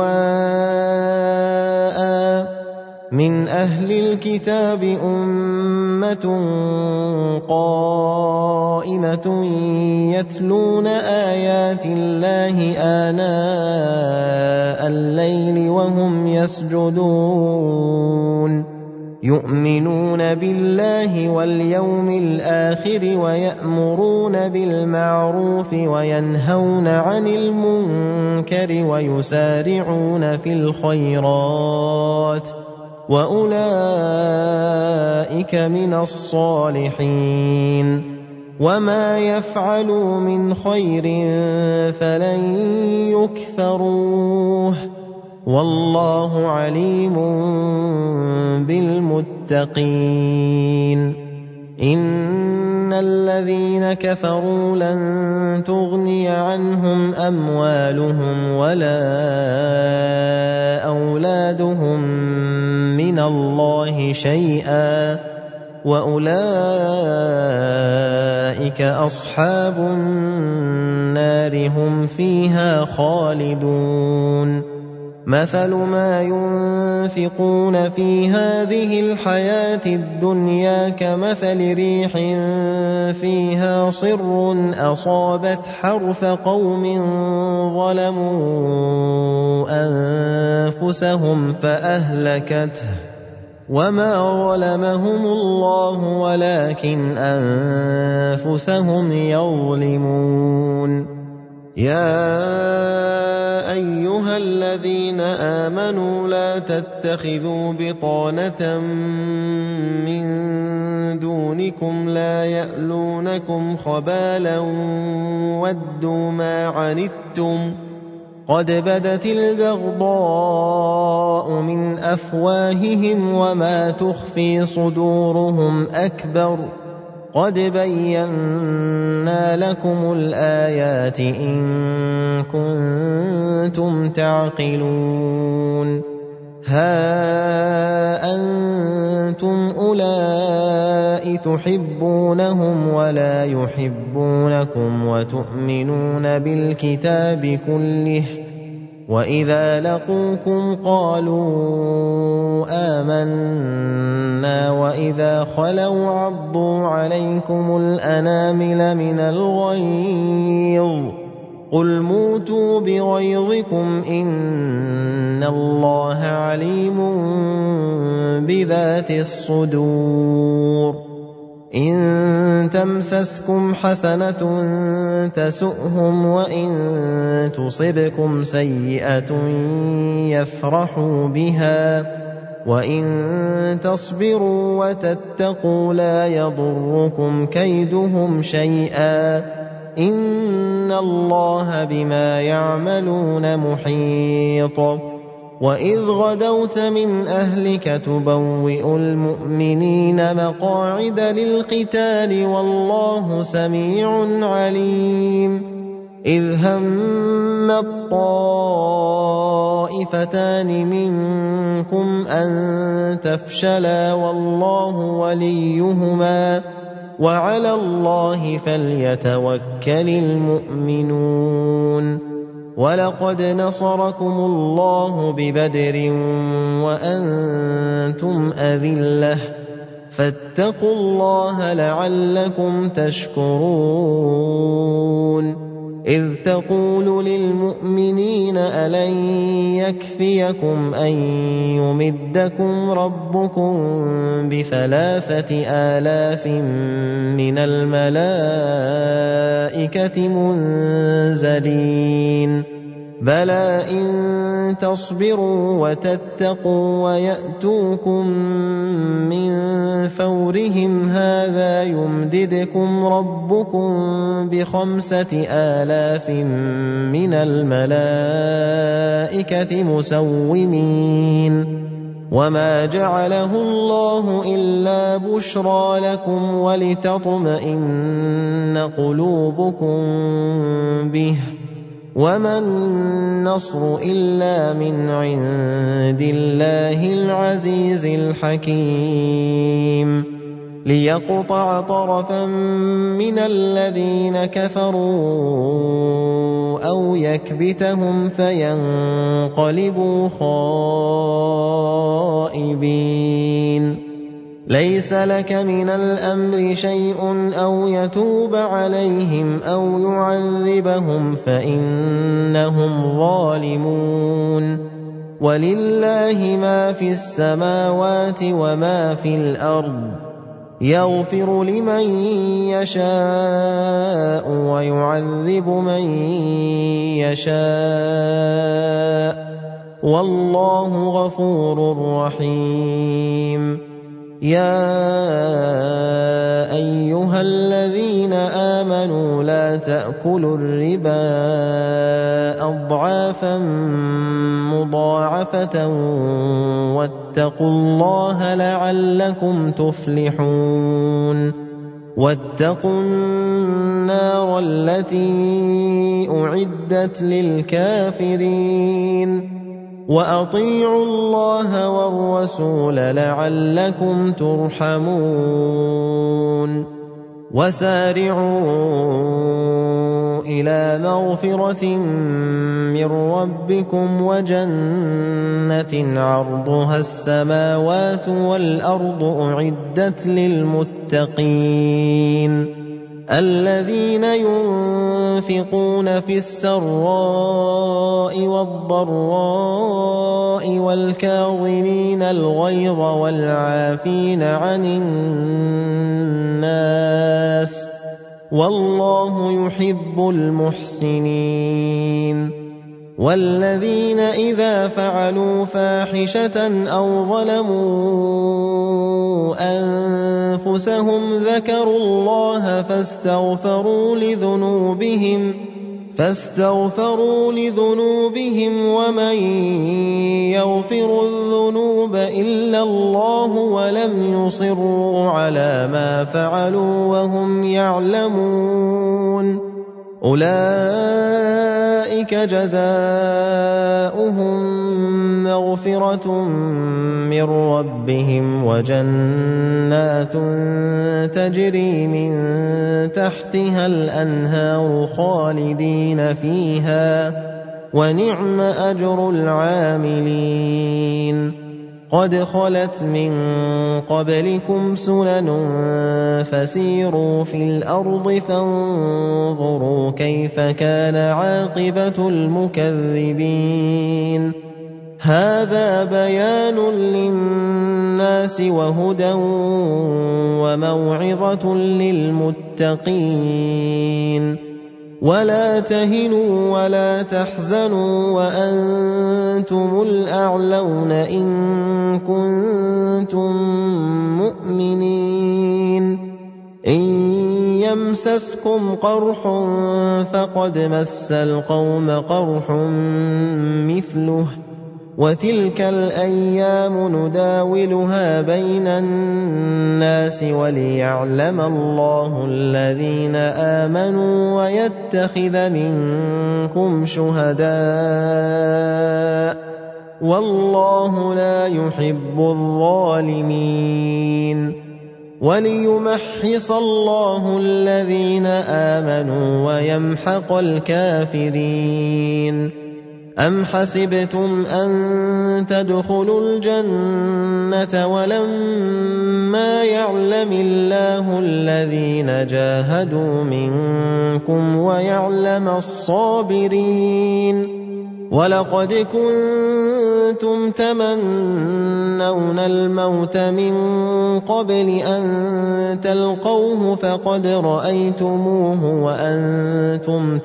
[SPEAKER 1] سَوَاءً مِنْ أَهْلِ الْكِتَابِ أُمَّةٌ قَائِمَةٌ يَتْلُونَ آيَاتِ اللَّهِ آنَاءَ اللَّيْلِ وَهُمْ يَسْجُدُونَ يُؤْمِنُونَ بِاللَّهِ وَالْيَوْمِ الْآخِرِ وَيَأْمُرُونَ بِالْمَعْرُوفِ وَيَنْهَوْنَ عَنِ الْمُنكَرِ وَيُسَارِعُونَ فِي الْخَيْرَاتِ وَأُولَئِكَ مِنَ الصَّالِحِينَ وَمَا يَفْعَلُوا مِنْ خَيْرٍ فَلَنْ يُكْفَرُوهُ وَاللَّهُ عَلِيمٌ بِالْمُتَّقِينَ إِنَّ الَّذِينَ كَفَرُوا لَن تُغْنِيَ عَنْهُمْ أَمْوَالُهُمْ وَلَا أَوْلَادُهُم مِّنَ اللَّهِ شَيْئًا وَأُولَئِكَ أَصْحَابُ النَّارِ هُمْ فِيهَا خَالِدُونَ مَثَلُ مَا يُنفِقُونَ فِي هَٰذِهِ الْحَيَاةِ الدُّنْيَا كَمَثَلِ رِيحٍ فِيهَا صِرٌّ أَصَابَتْ حَرْثَ قَوْمٍ ظَلَمُوا أَنفُسَهُمْ فَأَهْلَكَتْهُ وَمَا ظَلَمَهُمُ اللَّهُ وَلَٰكِنْ أَنفُسَهُمْ يَظْلِمُونَ يَا أَيُّهَا الَّذِينَ آمَنُوا لَا تَتَّخِذُوا بِطَانَةً مِّن دُونِكُمْ لَا يَأْلُونَكُمْ خَبَالًا وَدُّوا مَا عَنِتُّمْ قَدْ بَدَتِ الْبَغْضَاءُ مِنْ أَفْوَاهِهِمْ وَمَا تُخْفِي صُدُورُهُمْ أَكْبَرُ قَدْ بَيَّنَّا لَكُمُ الْآيَاتِ إِن كُنتُمْ تَعْقِلُونَ هَا أَنتُمْ أُولَاءِ تُحِبُّونَهُمْ وَلَا يُحِبُّونَكُمْ وَتُؤْمِنُونَ بِالْكِتَابِ كُلِّهِ وَإِذَا لَقُوكُمْ قَالُوا آمَنَّا وَإِذَا خَلَوْا عَضُّوا عَلَيْكُمُ الْأَنَامِلَ مِنَ الْغَيْظِ قُلْ مُوتُوا بِغَيْظِكُمْ إِنَّ اللَّهَ عَلِيمٌ بِذَاتِ الصُّدُورِ إِن تَمْسَسْكُمْ حَسَنَةٌ تَسُؤْهُمْ وَإِن تُصِبْكُمْ سَيِّئَةٌ يَفْرَحُوا بِهَا وإن تصبروا وتتقوا لا يضركم كيدهم شيئا إن الله بما يعملون محيط وإذ غدوت من أهلك تبوئ المؤمنين مقاعد للقتال والله سميع عليم إذ هم الطائفتان منكم أن تفشلا والله وليهما وعلى الله فليتوكل المؤمنون ولقد نصركم الله ببدر وأنتم أذلة فاتقوا الله لعلكم تشكرون إذ تقول للمؤمنين ألن يكفيكم أن يمدكم ربكم ب3,000 من الملائكة منزلين بلى إن تصبروا وتتقوا ويأتوكم من فورهم هذا يمددكم ربكم ب5,000 من الملائكة مسومين وما جعله الله إلا بشرى لكم ولتطمئن قلوبكم به وما النصر إلا من عند الله العزيز الحكيم ليقطع طرفا من الذين كفروا أو يكبتهم فينقلبوا خائبين ليس لك من الأمر شيء أو يتوب عليهم أو يعذبهم فإنهم ظالمون ولله ما في السماوات وما في الأرض يغفر لمن يشاء ويعذب من يشاء والله غفور رحيم يا أيها الذين آمنوا لا تأكلوا الربا أضعافا مضاعفة واتقوا الله لعلكم تفلحون واتقوا النار التي أعدت للكافرين وأطيعوا الله والرسول لعلكم ترحمون وسارعوا إلى مغفرة من ربكم وجنة عرضها السماوات والأرض أعدت للمتقين الذين ينفقون في السراء والضراء والكاظمين الغيظ والعافين عن الناس والله يحب المحسنين والذين إذا فعلوا فاحشة أو ظلموا أنفسهم ذكروا الله فاستغفروا لذنوبهم ومن يغفر الذنوب إلا الله ولم يصروا على ما فعلوا وهم يعلمون أولئك جزاؤهم مغفرة من ربهم وجنات تجري من تحتها الأنهار خالدين فيها ونعم أجر العاملين قد خلت من قبلكم سنن فسيروا في الأرض فانظروا كيف كان عاقبة المكذبين هذا بيان للناس وهدى وموعظة للمتقين ولا تهنوا ولا تحزنوا وأنتم الأعلون إن كنتم مؤمنين إن يمسسكم قرح فقد مس القوم قرح مثله وتلك الأيام نداولها بين الناس وليعلم الله الذين آمنوا ويتخذ منكم شهداء والله لا يحب الظالمين وليمحص الله الذين آمنوا ويمحق الكافرين أم حسبتم أن تدخلوا الجنة ولما يعلم الله الذين جاهدوا منكم ويعلم الصابرين ولقد كنتم تمنون الموت من قبل أن تلقوه فقد رأيتموه وأنتم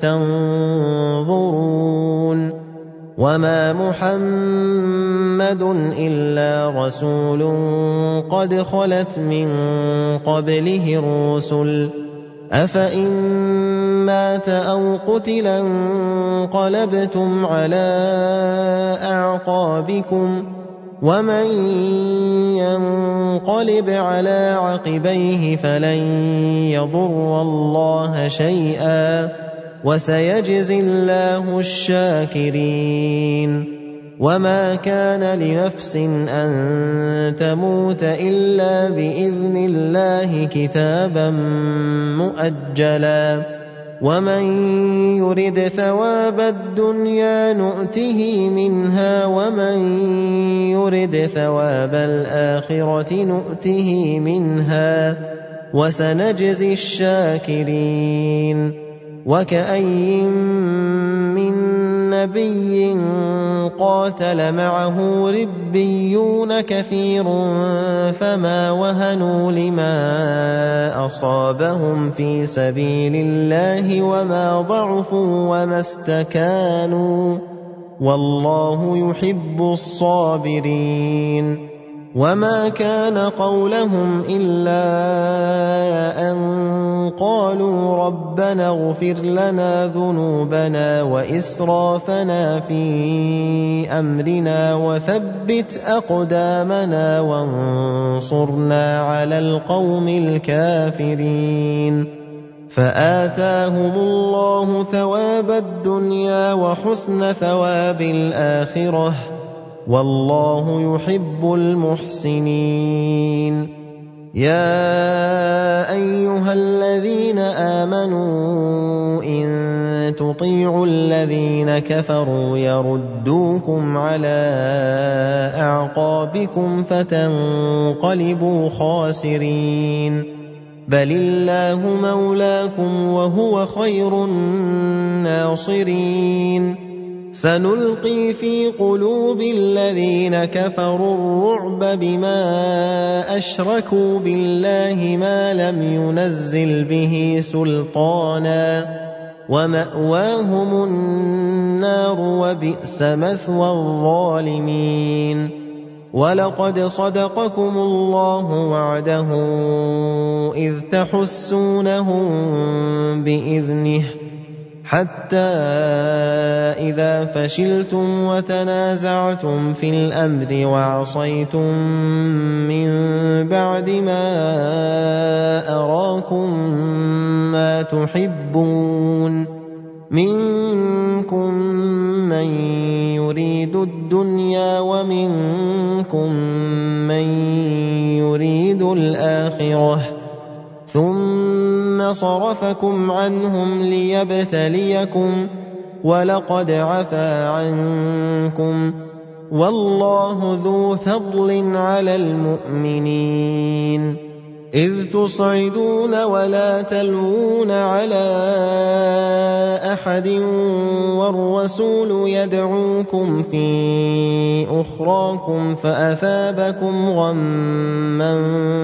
[SPEAKER 1] تنظرون وما محمد إلا رسول قد خلت من قبله الرسل أفإن مات أو قتلا انقلبتم على أعقابكم ومن ينقلب على عقبيه فلن يضر الله شيئا وسيجزي الله الشاكرين وما كان لنفس أن تموت إلا بإذن الله كتابا مؤجلا ومن يرد ثواب الدنيا نؤته منها ومن يرد ثواب الآخرة نؤته منها وسنجزي الشاكرين وكأي من نبي قاتل معه ربيون كثير فما وهنوا لما أصابهم في سبيل الله وما ضعفوا وما استكانوا والله يحب الصابرين وما كان قولهم إلا أن قالوا ربنا اغفر لنا ذنوبنا وإسرافنا في أمرنا وثبت أقدامنا وانصرنا على القوم الكافرين فآتاهم الله ثواب الدنيا وحسن ثواب الآخرة والله يحب المحسنين يا أيها الذين آمنوا إن تطيعوا الذين كفروا يردوكم على أعقابكم فتنقلبوا خاسرين بل الله مولاكم وهو خير الناصرين سنلقي في قلوب الذين كفروا الرعب بما أشركوا بالله ما لم ينزل به سلطانا ومأواهم النار وبئس مثوى الظالمين ولقد صدقكم الله وعده إذ تحسونهم بإذنه حتى إذا فشلتم وتنازعتم في الأمر وعصيتم من بعد ما أراكم ما تحبون منكم من يريد الدنيا ومنكم من يريد الآخرة ثم صرفكم عنهم ليبتليكم ولقد عفا عنكم والله ذو فضل على المؤمنين إذ تصعدون ولا تلوون على أحد والرسول يدعوكم في أخراكم فأثابكم غما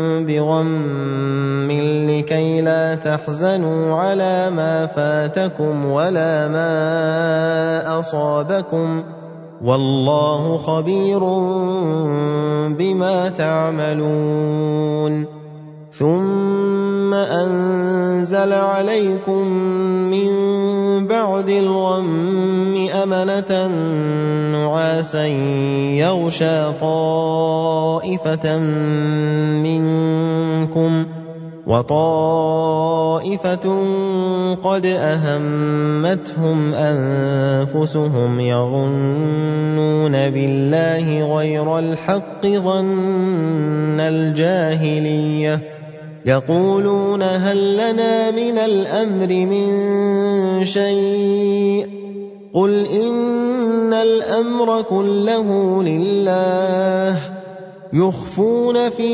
[SPEAKER 1] بغم لكي لا تحزنوا على ما فاتكم ولا ما أصابكم والله خبير بما تعملون ثم أنزل عليكم من بعد الغم أمنة نعاسا يغشى طائفة منكم وطائفة قد أهمتهم أنفسهم يظنون بالله غير الحق ظن الجاهلية يقولون هل لنا من الأمر من شيء قل إن الأمر كله لله يخفون في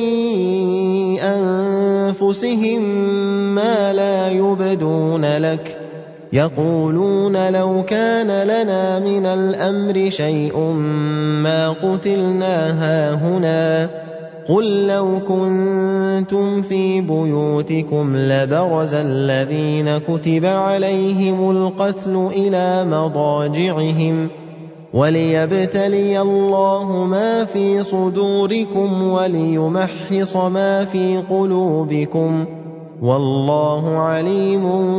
[SPEAKER 1] أنفسهم ما لا يبدون لك يقولون لو كان لنا من الأمر شيء ما قتلنا هاهنا قل لو كنتم في بيوتكم لبرز الذين كتب عليهم القتل إلى مضاجعهم وليبتلي الله ما في صدوركم وليمحص ما في قلوبكم والله عليم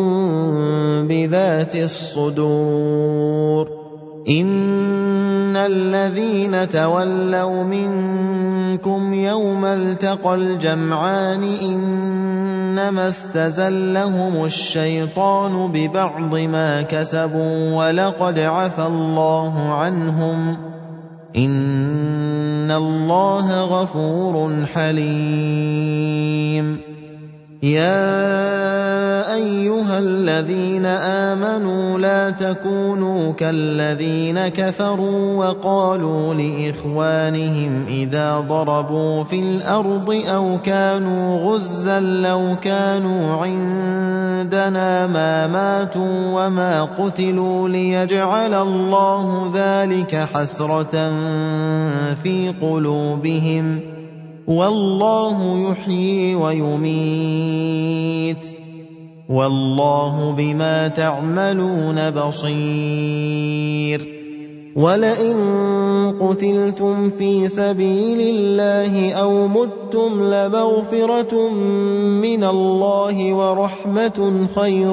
[SPEAKER 1] بذات الصدور إن الذين تولوا منكم يوم التقى الجمعان إنما استزلهم الشيطان ببعض ما كسبوا ولقد عفى الله عنهم إن الله غفور حليم يا أيها الذين آمنوا لا تكونوا كالذين كفروا وقالوا لإخوانهم إذا ضربوا في الأرض أو كانوا غزا لو كانوا عندنا ما ماتوا وما قتلوا ليجعل الله ذلك حسرة في قلوبهم والله يحيي ويميت والله بما تعملون بصير ولئن قتلتم في سبيل الله أو متم لمغفرة من الله ورحمة خير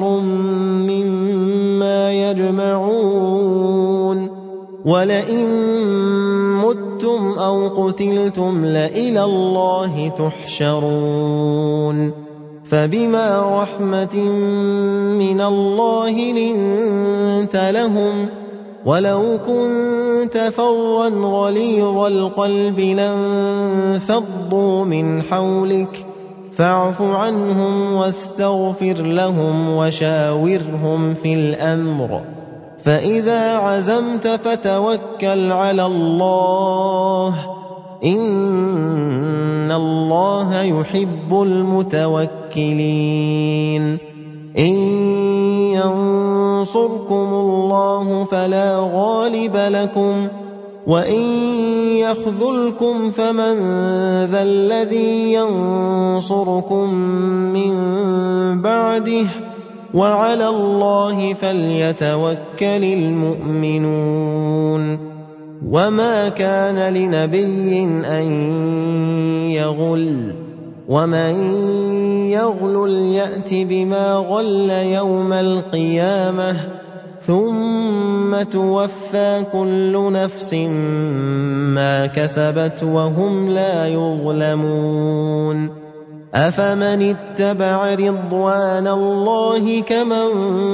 [SPEAKER 1] مما يجمعون ولئن متم أو قتلتم لإلى الله تحشرون فبما رحمة من الله لنت لهم ولو كنت فظا غليظ القلب لانفضوا من حولك فاعف عنهم واستغفر لهم وشاورهم في الأمر فإذا عزمت فتوكل على الله إن الله يحب المتوكلين إن ينصركم الله فلا غالب لكم وإن يخذلكم فمن ذا الذي ينصركم من بعده وعلى الله فليتوكل المؤمنون وما كان لنبي أن يغل ومن يغل يأت بما غل يوم القيامة ثم توفى كل نفس ما كسبت وهم لا يظلمون أفمن اتبع رضوان الله كمن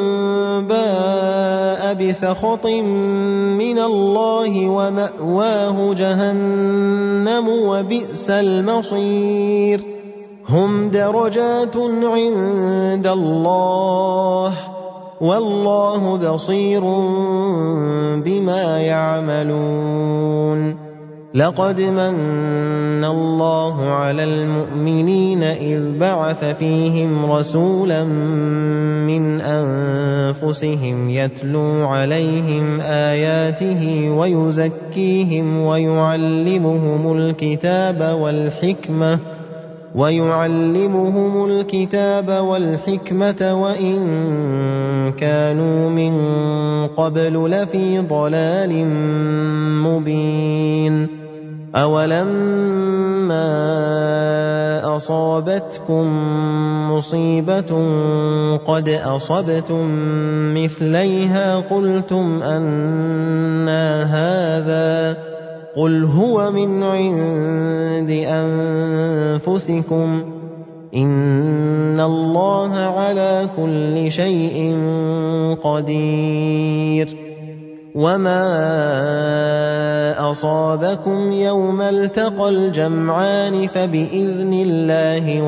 [SPEAKER 1] باء بسخط من الله ومأواه جهنم وبئس المصير هم درجات عند الله والله بصير بما يعملون لقد من الله الله على المؤمنين إذ بعث فيهم رسولا من أنفسهم يتلو عليهم آياته ويزكيهم ويعلمهم الكتاب والحكمة وإن كانوا من قبل لفي ضلال مبين. أولما أصابتكم مصيبة قد أصبتم مثليها قلتم أنى هذا قل هو من عند أنفسكم إن الله على كل شيء قدير. وما أصابكم يوم التقى الجمعان فبإذن الله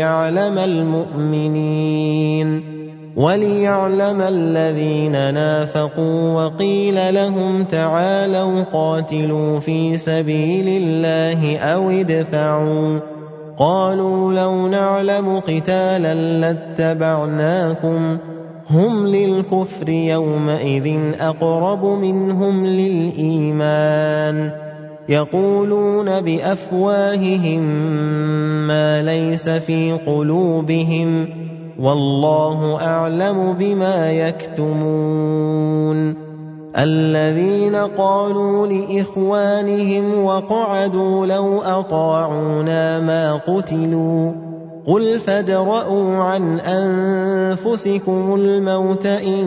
[SPEAKER 1] وليعلم الذين نافقوا وقيل لهم تعالوا قاتلوا في سبيل الله أو ادفعوا قالوا لو نعلم قتالا لاتبعناكم هم للكفر يومئذ أقرب منهم للإيمان يقولون بأفواههم ما ليس في قلوبهم والله أعلم بما يكتمون. الذين قالوا لإخوانهم وقعدوا لو أطاعونا ما قتلوا قل فادرءوا عن أنفسكم الموت إن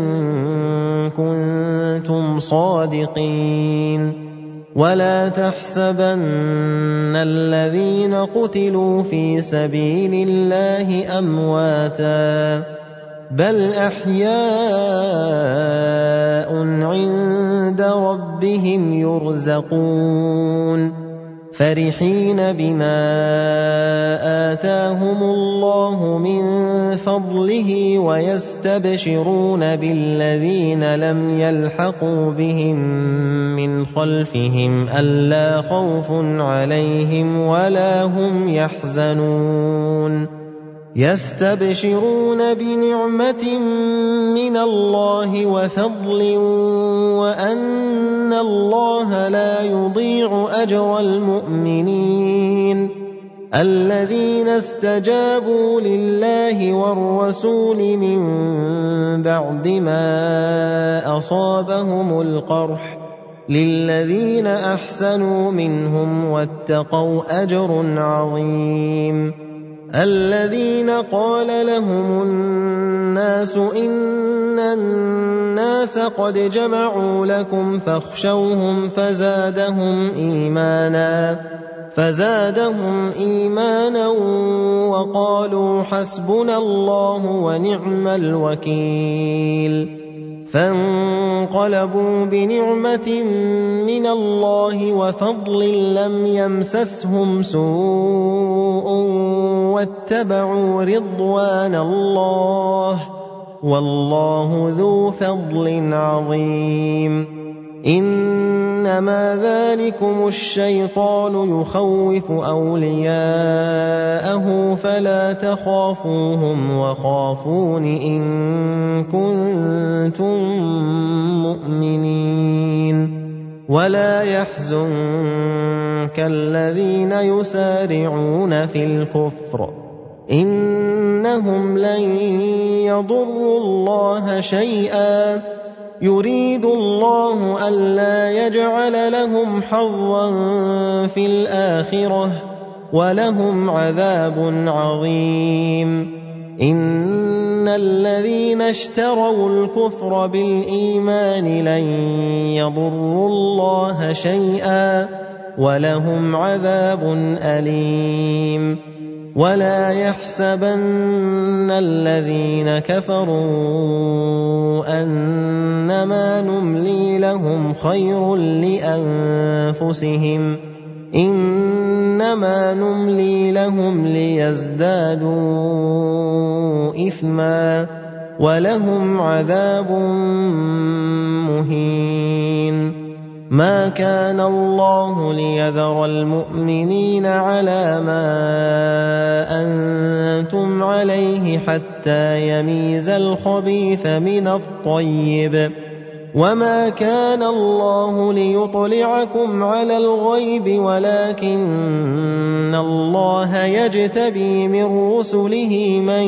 [SPEAKER 1] كنتم صادقين. ولا تحسبن الذين قتلوا في سبيل الله أمواتا بل أحياء عند ربهم يرزقون فرحين بما آتاهم الله من فضله ويستبشرون بالذين لم يلحقوا بهم من خلفهم ألا خوف عليهم ولا هم يحزنون يستبشرون بنعمة من الله وفضل وأن الله لا يضيع أجر المؤمنين. الذين استجابوا لله والرسول من بعد ما أصابهم القرح للذين أحسنوا منهم واتقوا أجر عظيم. الذين قال لهم الناس إن الناس قد جمعوا لكم فاخشوهم فزادهم إيمانا وقالوا حسبنا الله ونعم الوكيل. فانقلبوا بنعمة من الله وفضل لم يمسسهم سوء واتبعوا رضوان الله والله ذو فضل عظيم. إنما ذلكم الشيطان يخوف أولياءه فلا تخافوهم وخافون إن كنتم مؤمنين. ولا يحزنك الذين يسارعون في الكفر إنهم لن يضروا الله شيئا يريد الله ألا يجعل لهم حظا في الآخرة ولهم عذاب عظيم. إن الذين اشتروا الكفر بالإيمان لن يضروا الله شيئا ولهم عذاب أليم. ولا يحسبن الذين كفروا أنما نملي لهم خير لأنفسهم إنما نملي لهم ليزدادوا إثما ولهم عذاب مهين. ما كان الله ليذر المؤمنين على ما أنتم عليه حتى يميز الخبيث من الطيب، وما كان الله ليطلعكم على الغيب ولكن الله يجتبي من رسله من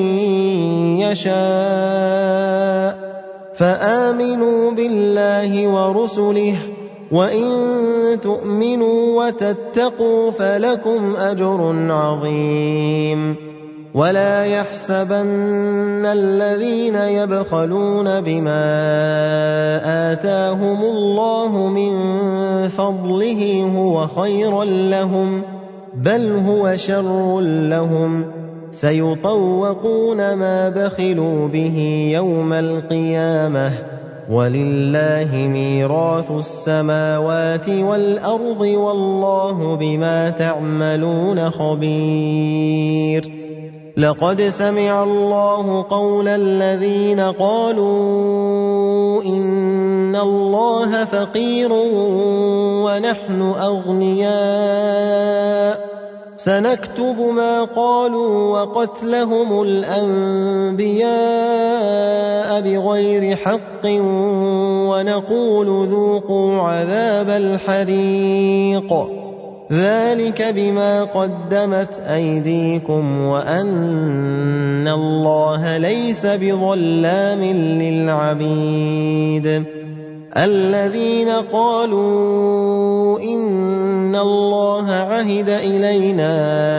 [SPEAKER 1] يشاء، فآمنوا بالله ورسله، وإن تؤمنوا وتتقوا فلكم أجر عظيم. ولا يحسبن الذين يبخلون بما آتاهم الله من فضله هو خيرا لهم، بل هو شر لهم، سيطوقون ما بخلوا به يوم القيامة، ولله ميراث السماوات والأرض والله بما تعملون خبير. لقد سمع الله قول الذين قالوا إن الله فقير ونحن أغنياء، سنكتب ما قالوا وقتلهم الأنبياء بغير حق ونقول ذوقوا عذاب الحريق، ذلك بما قدمت أيديكم وأن الله ليس بظلام للعبيد. الذين قالوا إن الله عهد إلينا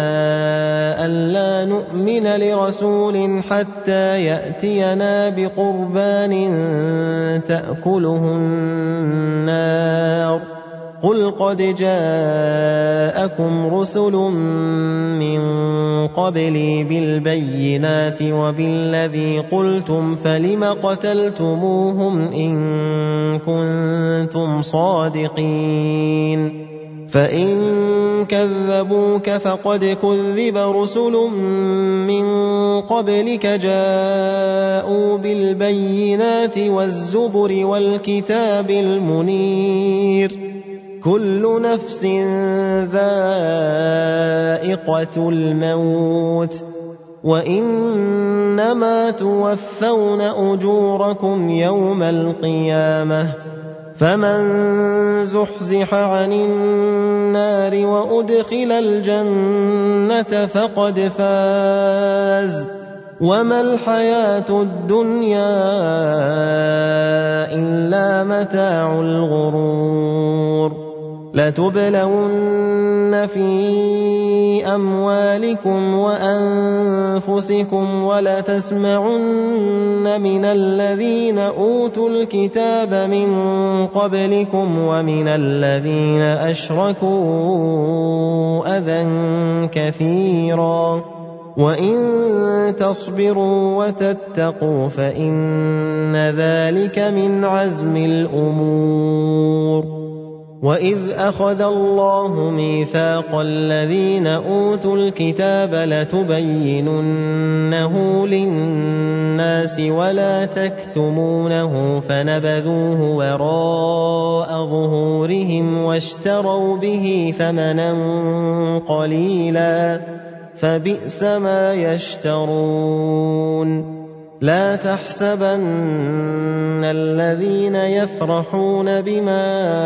[SPEAKER 1] ألا نؤمن لرسول حتى يأتينا بقربان تأكله النار، قل قد جاءكم رسل من قبلي بالبينات وبالذي قلتم فلم قتلتموهم إن كنتم صادقين، فإن كذبوك فقد كذب رسل من قبلك جاءوا بالبينات والزبر والكتاب المنير، كل نفس ذائقة الموت، وإنما توفون أجوركم يوم القيامة، فمن زحزح عن النار وأدخل الجنة فقد فاز، وما الحياة الدنيا إلا متاع الغرور. لتبلون في أموالكم وأنفسكم ولتسمعن من الذين أوتوا الكتاب من قبلكم ومن الذين أشركوا أذى كثيرا، وإن تصبروا وتتقوا فإن ذلك من عزم الأمور. وإذ أخذ الله ميثاق الذين أوتوا الكتاب لتبيننه للناس ولا تكتمونه فنبذوه وراء ظهورهم واشتروا به ثمنا قليلا فبئس ما يشترون. لا تحسبن الذين يفرحون بما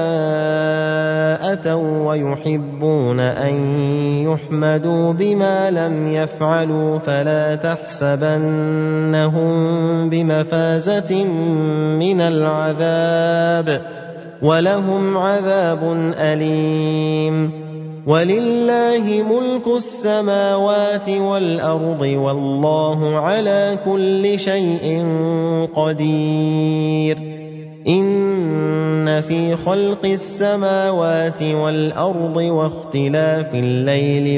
[SPEAKER 1] أتوا ويحبون أن يحمدوا بما لم يفعلوا فلا تحسبنهم بمفازة من العذاب ولهم عذاب أليم. ولله ملك السماوات والأرض والله على كل شيء قدير. إن في خلق السماوات والأرض واختلاف الليل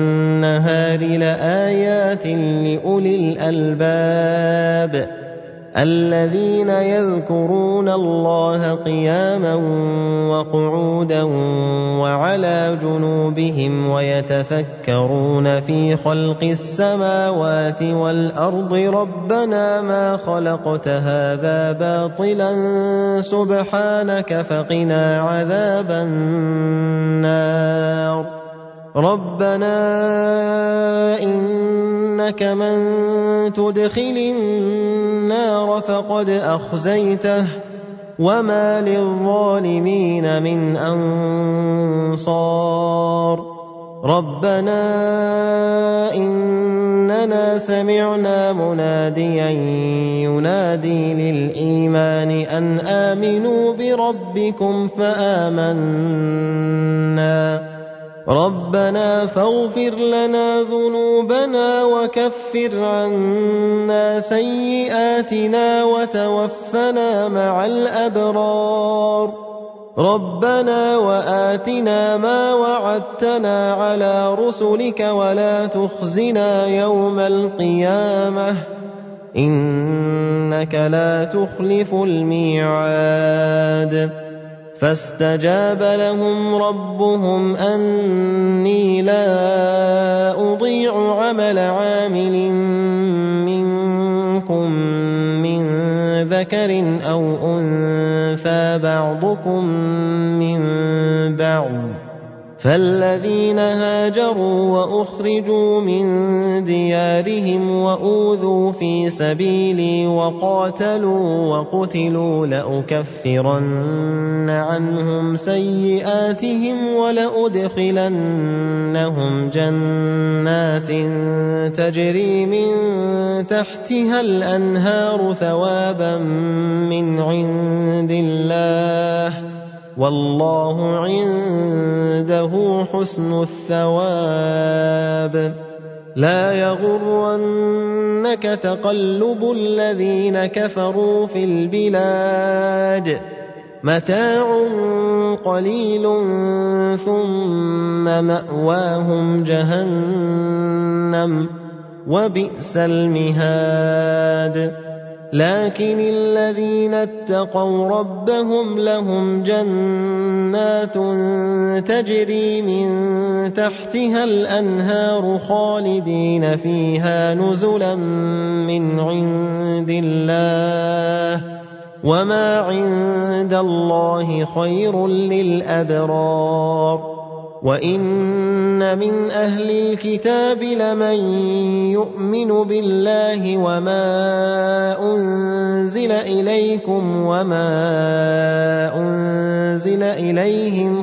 [SPEAKER 1] والنهار لآيات لأولي الألباب الذين يذكرون الله قياما وقعودا وعلى جنوبهم ويتفكرون في خلق السماوات والأرض ربنا ما خلقت هذا باطلا سبحانك فقنا عذاب النار ربنا إنك من تدخل النار فقد أخزيته وما للظالمين من أنصار ربنا إننا سمعنا مناديا ينادي للإيمان أن آمنوا بربكم فآمنا ربنا فاغفر لنا ذنوبنا وكفر عنا سيئاتنا وتوفنا مع الأبرار ربنا وآتنا ما وعدتنا على رسلك ولا تخزنا يوم القيامة إنك لا تخلف الميعاد فاستجاب لهم ربهم أني لا أضيع عمل عامل منكم من ذكر أو أنثى بعضكم من بعض فالذين هاجروا وأخرجوا من ديارهم وأوذوا في سبيلي وقاتلوا وقتلوا لأكفرن عنهم سيئاتهم ولأدخلنهم جنات تجري من تحتها الأنهار ثوابا من عند الله والله عنده حسن الثواب لا يغرنك تقلب الذين كفروا في البلاد متاع قليل ثم مأواهم جهنم وبئس المهاد لكن الذين اتقوا ربهم لهم جنات تجري من تحتها الأنهار خالدين فيها نزلا من عند الله وما عند الله خير للأبرار وإن من أهل الكتاب لمن يؤمن بالله وما أنزل إليكم وما أنزل إليهم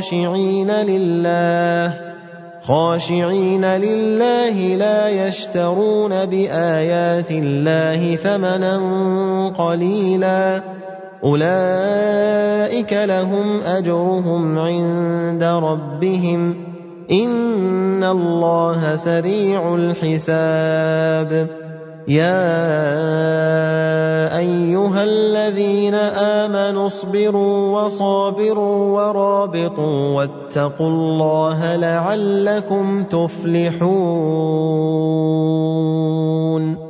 [SPEAKER 1] خاشعين لله لا يشترون بآيات الله ثمنا قليلا أولئك لهم أجرهم عند ربهم إن الله سريع الحساب يا أيها الذين آمنوا اصبروا وصابروا ورابطوا واتقوا الله لعلكم تفلحون